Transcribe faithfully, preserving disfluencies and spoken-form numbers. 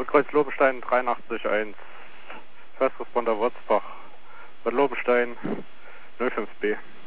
Rotkreuz Lobenstein dreiundachtzig eins, First Responder Wurzbach, Bad Lobenstein null fünf B.